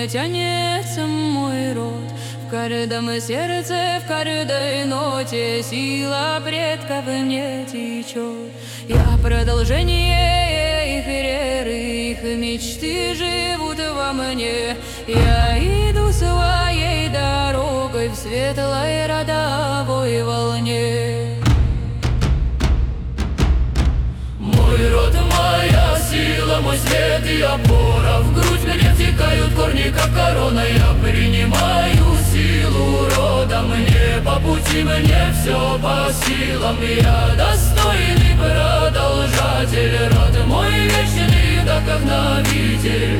мне тянется мой род. В каждом сердце, в каждой ноте сила предков мне течет. Я продолжение их веры, их мечты живут во мне. Я иду своей дорогой в светлой родовой волне. Мой род, моя сила, мой свет и опора. В грудь мне втекают корни, как корона. Я принимаю силу рода. Мне по пути, мне все по силам. Я достойный продолжатель, род мой вечный вдохновитель.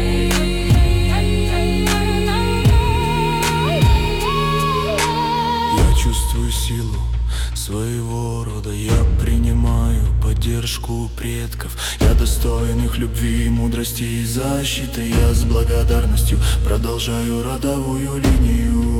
Я чувствую силу своего рода, я принимаю поддержку предков. Я достоин их любви, мудрости и защиты. Я с благодарностью продолжаю родовую линию.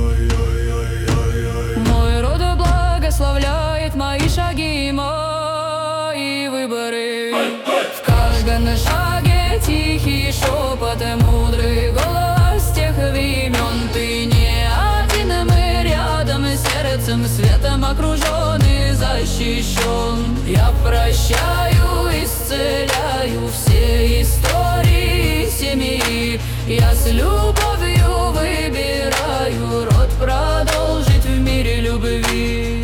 Мой род благословляет мои шаги, мои выборы. В каждом шаге тихий шепот, мудрый голос тех времен. Ты не один, мы рядом, сердцем, светом окружен и защищен. Я прощаю, исцеляю все истории семьи. Я с любовью выбираю род продолжить в мире любви.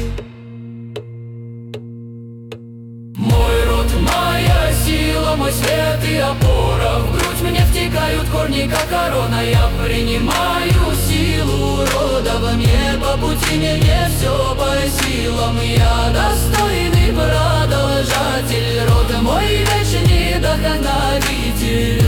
Мой род, моя сила, мой свет и опора. В грудь мне втекают корни, как корона. Я принимаю силу рода. Во мне по пути, мне все по силам. Я достойный продолжатель, род мой вечный вдохновитель.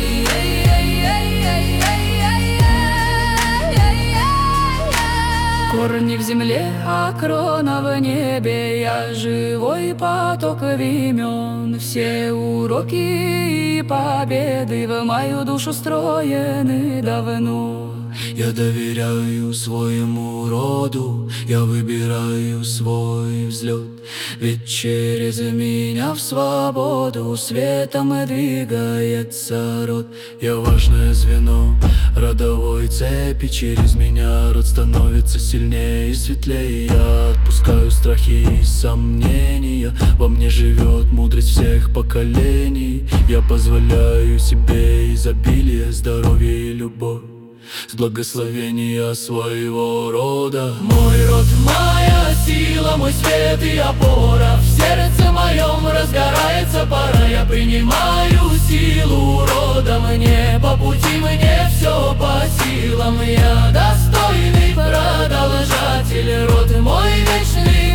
Корни в земле, а крона в небе. Я живой поток времен. Все уроки и победы в мою душу встроены давно. Я доверяю своему роду, я выбираю свой взлет. Ведь через меня в свободу светом двигается род. Я важное звено родовой цепи. Через меня род становится сильнее и светлее. Я отпускаю страхи и сомнения. Во мне живет мудрость всех поколений. Я позволяю себе изобилие, здоровье и любовь с благословения своего рода. Мой род, моя сила, мой свет и опора. В сердце моем разгорается пора. Я принимаю силу рода. Мне по пути, мне все по силам. Я достойный продолжатель, род мой вечный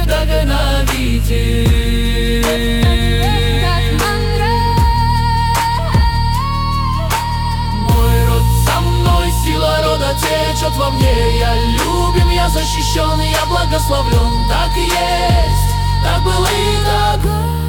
вдохновитель. Сила рода течет во мне. Я любим, я защищен, я благословлен. Так и есть, так было и так.